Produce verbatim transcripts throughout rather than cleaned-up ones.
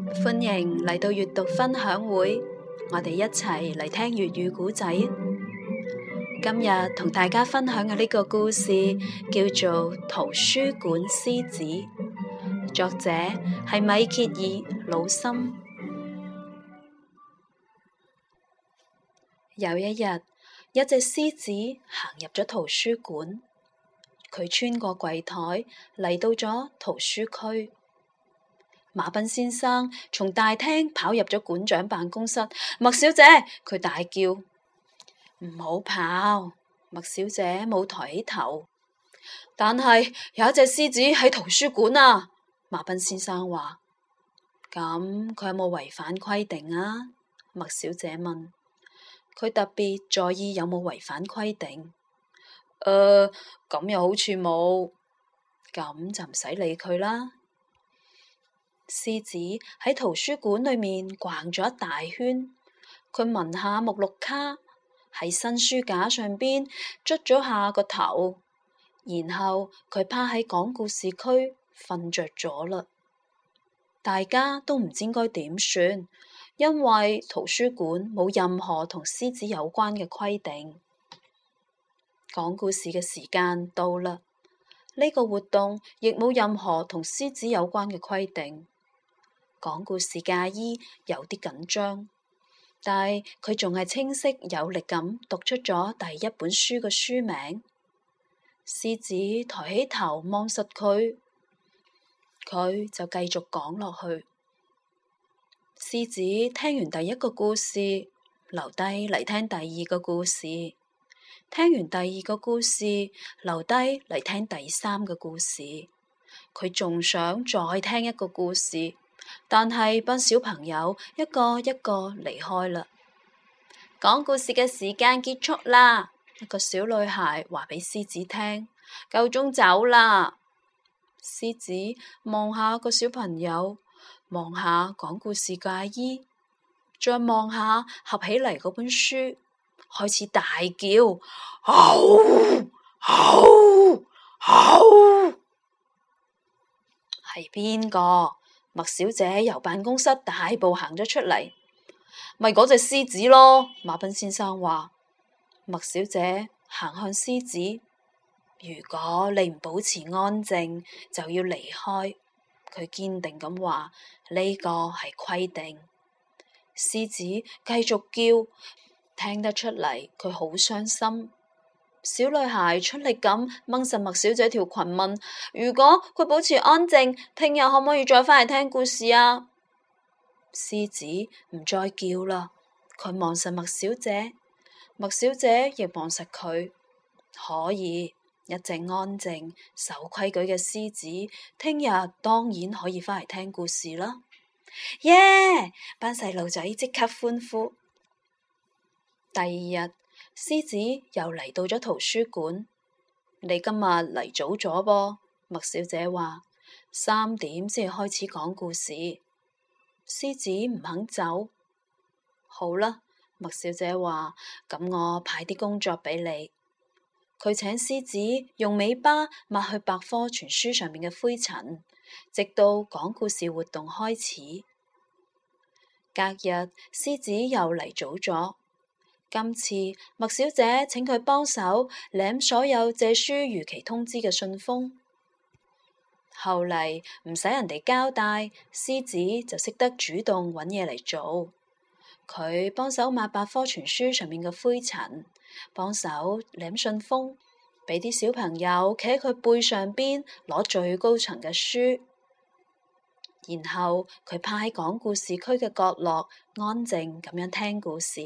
歡迎嚟到閱讀分享會，我哋一齊嚟聽粵語古仔。今日同大家分享嘅呢個故事叫做《圖書館獅子》，作者係米歇爾·魯森。有一日，一隻獅子行入咗圖書館，佢穿過櫃台嚟到咗圖書區。馬彬先生從大廳跑入咗館長辦公室，麥小姐，佢大叫：唔好跑！麥小姐冇抬起頭。但係有一隻獅子喺圖書館啊！馬彬先生話。咁佢有冇違反規定啊？麥小姐問。佢特別在意有冇違反規定。誒、呃，咁又好似冇。咁就唔使理佢啦。獅子喺圖書館裏面逛咗一大圈，佢聞下目錄卡，喺新書架上邊捽咗下個頭，然後佢趴喺講故事區瞓着咗啦。大家都唔知應該點算，因為圖書館冇任何同獅子有關嘅規定。講故事嘅時間到啦，呢個活動亦冇任何同獅子有關嘅規定。講故事嘅阿姨有啲緊張，但係佢仲係清晰有力咁讀出咗第一本書嘅書名。獅子抬起頭望實佢，佢就繼續講落去。獅子聽完第一個故事，留低嚟聽第二個故事，聽完第二個故事，留低嚟聽第三個故事。佢仲想再聽一個故事。但係班小朋友一個一個離開啦。講故事嘅時間結束啦。一個小女孩話俾獅子聽，夠鐘走啦。獅子望下個小朋友，望下講故事嘅阿姨，再望下合起嚟嗰本書，開始大叫：好好好！係邊個？麥小姐由辦公室大步行咗出嚟，咪嗰隻獅子咯。馬彬先生話。麥小姐行向獅子，如果你唔保持安靜，就要離開。佢堅定咁話，呢個係規定。獅子繼續叫，聽得出嚟佢好傷心。小女孩出力咁掹實麥小姐條裙，問：如果佢保持安靜，聽日可唔可以再返嚟聽故事啊？獅子唔再叫啦，佢望實麥小姐，麥小姐亦望實佢。可以，一隻安靜守規矩嘅獅子，聽日當然可以返嚟聽故事啦。耶！班細路仔即刻歡呼。第二日，獅子又嚟到咗圖書館。你今日嚟早咗噃，麥小姐話。三點先開始講故事。獅子唔肯走。好啦，麥小姐話，咁我派啲工作俾你。佢請獅子用尾巴抹去百科全書上面嘅灰塵，直到講故事活動開始。隔日，獅子又嚟早咗。今次麥小姐請佢幫手攬所有借書逾期通知嘅信封。後嚟唔使人哋交代，獅子就識得主動揾嘢嚟做。佢幫手抹百科全書上面嘅灰塵，幫手攬信封，俾啲小朋友企喺佢背上邊攞最高層嘅書。然後佢趴喺講故事區嘅角落，安靜咁樣聽故事。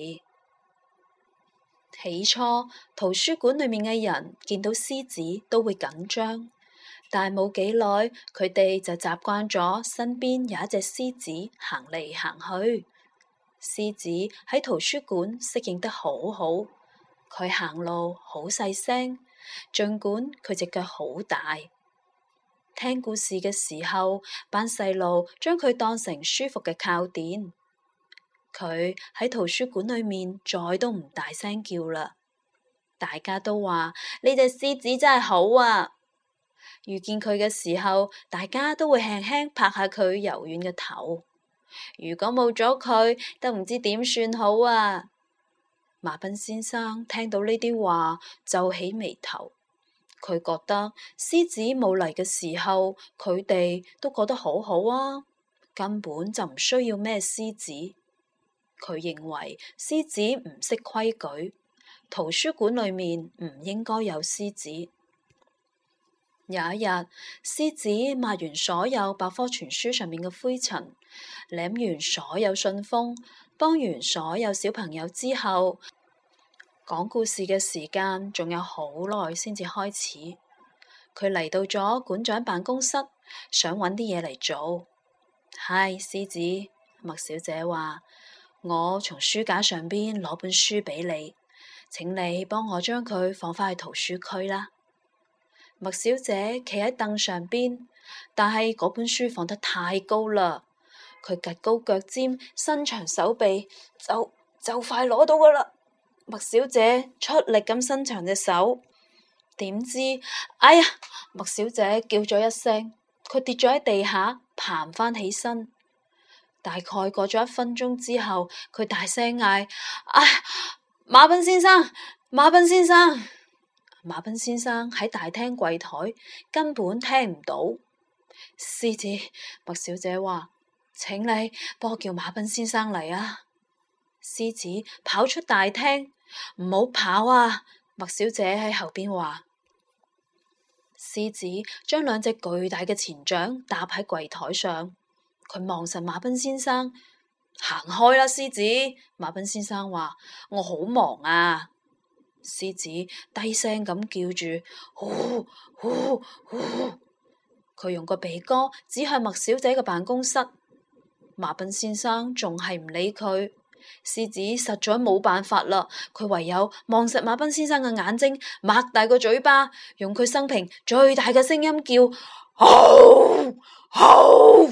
起初，圖書館裏面嘅人見到獅子都會緊張，但係冇幾耐，佢哋就習慣咗身邊有一隻獅子行嚟行去。獅子喺圖書館適應得好好，佢行路好細聲，儘管佢隻腳好大。聽故事嘅時候，班細路將佢當成舒服嘅靠墊。佢喺圖書館裏面再都唔大聲叫啦，大家都話呢隻獅子真係好啊。遇見佢嘅時候，大家都會輕輕拍下佢柔軟嘅頭。 如果冇咗佢，都唔知點算好啊！馬彬先生聽到呢啲話，皺起眉頭。佢覺得獅子冇嚟嘅時候，佢哋都過得好好啊，根本就唔需要咩獅子。佢認為獅子唔識規矩，圖書館裏面唔應該有獅子。有一日，獅子抹完所有百科全書上面嘅灰塵，舐完所有信封，幫完所有小朋友之後，講故事嘅時間仲有好耐先至開始。佢嚟到咗館長辦公室，想揾啲嘢嚟做。嗨，獅子，麥小姐話：我從書架上邊攞本書俾你，請你幫我將佢放返去圖書區啦。麥小姐企喺凳上邊，但係嗰本書放得太高啦，佢趷高腳尖，伸長手臂，就就快攞到噶啦。麥小姐出力咁伸長隻手，點知，哎呀！麥小姐叫咗一聲，佢跌咗喺地下，爬唔返起身。大概過咗一分鐘之後，佢大聲嗌：哎，馬彬先生，馬彬先生！馬彬先生喺大廳櫃台，根本聽唔到。獅子，麥小姐話：請你幫我叫馬彬先生嚟啊！獅子跑出大廳，唔好跑啊！麥小姐喺後邊話。獅子將兩隻巨大嘅前掌搭喺櫃台上，佢望實馬彬先生，行開啦！獅子，馬彬先生話：我好忙啊！獅子低聲咁叫住，呼呼呼！佢用個鼻哥指向麥小姐嘅辦公室。馬彬先生仲係唔理佢。獅子實在冇辦法啦，佢唯有望實馬彬先生嘅眼睛，擘大個嘴巴，用佢生平最大嘅聲音叫：吼吼！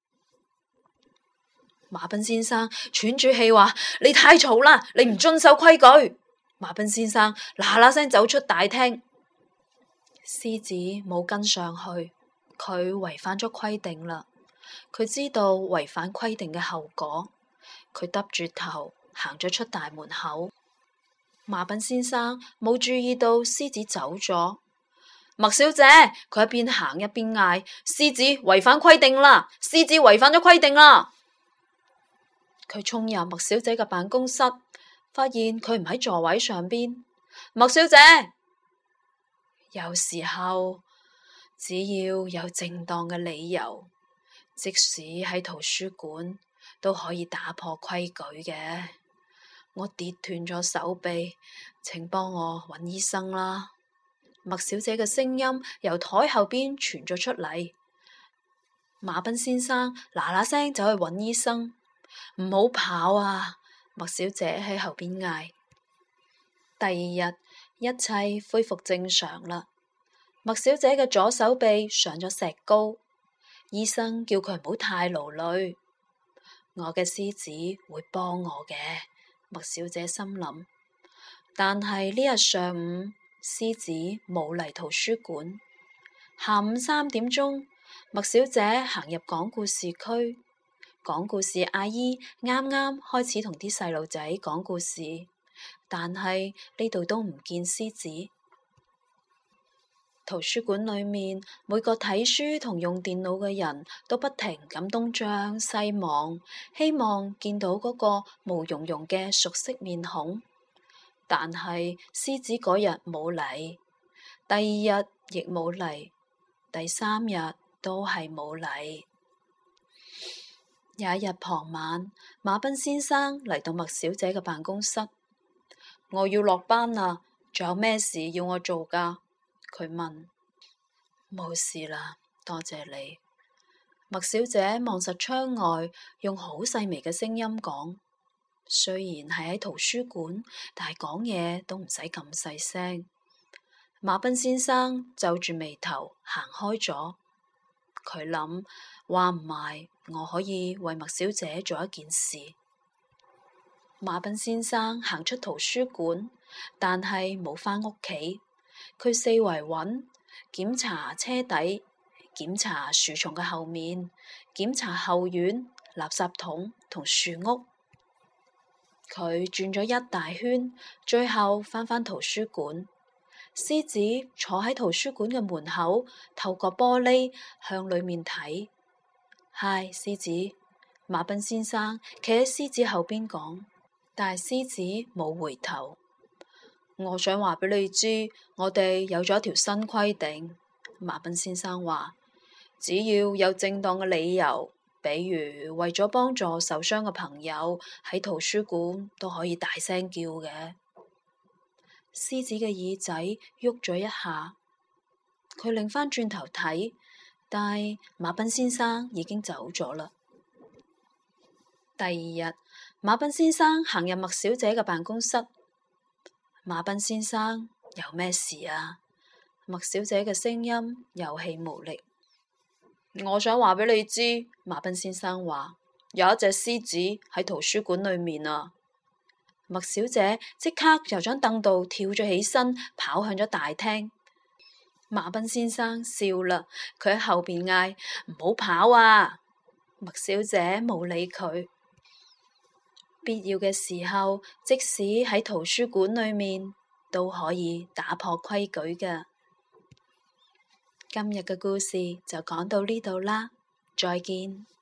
馬彬先生喘住氣話：你太嘈啦，你唔遵守規矩。馬彬先生嗱嗱聲走出大廳。獅子冇跟上去，佢違反咗規定啦。佢知道違反規定嘅後果，佢耷住頭行咗出大門口。馬彬先生冇注意到獅子走咗。麥小姐，佢一邊行一邊嗌：獅子違反規定啦！獅子違反咗規定啦！佢衝入麥小姐嘅辦公室，發現佢唔喺座位上邊。麥小姐，有時候只要有正當嘅理由，即使喺圖書館都可以打破規矩嘅。我跌斷咗手臂，請幫我揾醫生啦。麥小姐嘅聲音由台後邊傳咗出嚟。馬彬先生嗱嗱聲走去揾醫生。唔好跑啊！麥小姐喺後邊嗌。第二日一切恢復正常啦。麥小姐嘅左手臂上咗石膏，醫生叫佢唔好太勞累。我嘅獅子會幫我嘅，麥小姐心諗。但係呢日上午，獅子冇嚟圖書館。下午三點鐘，麥小姐行入講故事區。講故事阿姨啱啱開始同啲細路仔講故事，但係呢度都唔見獅子。圖書館裏面每個睇書同用電腦嘅人都不停咁東張西望，希望見到嗰個毛茸茸嘅熟悉面孔。但係獅子嗰日冇嚟，第二日亦冇嚟，第三日都係冇嚟。有一日傍晚，馬彬先生嚟到麥小姐嘅辦公室。我要落班啦，仲有咩事要我做㗎？佢問。冇事啦，多謝你。麥小姐望實窗外，用好細微嘅聲音講。雖然係喺圖書館，但係講嘢都唔使咁細聲。馬彬先生皺住眉頭行開咗。佢諗，話唔埋我可以為麥小姐做一件事。馬彬先生行出圖書館，但係冇返屋企。佢四圍揾，檢查車底，檢查樹叢嘅後面，檢查後院， 垃圾桶同樹屋。佢轉咗一大圈，最後返返圖書館。獅子坐喺圖書館嘅門口，透過玻璃向裏面睇。嗨，獅子，馬彬先生企喺獅子後邊講，但係獅子冇回頭。我想話俾你知，我哋有咗一條新規定。馬彬先生話，只要有正當嘅理由，比如為咗幫助受傷嘅朋友，喺圖書館都可以大聲叫嘅。獅子嘅耳仔喐咗一下，佢擰返轉頭睇，但係馬彬先生已經走咗啦。第二日，馬彬先生行入麥小姐嘅辦公室。馬彬先生，有咩事啊？麥小姐嘅聲音有氣無力。我想話俾你知，馬彬先生話有一隻獅子喺圖書館裏面啊。麥小姐即刻由張凳度跳咗起身，跑向咗大廳。馬彬先生笑啦，佢喺後邊嗌，唔好跑啊！麥小姐冇理佢。必要嘅時候，即使喺圖書館裏面，都可以打破規矩㗎。今日嘅故事就講到呢度啦，再見。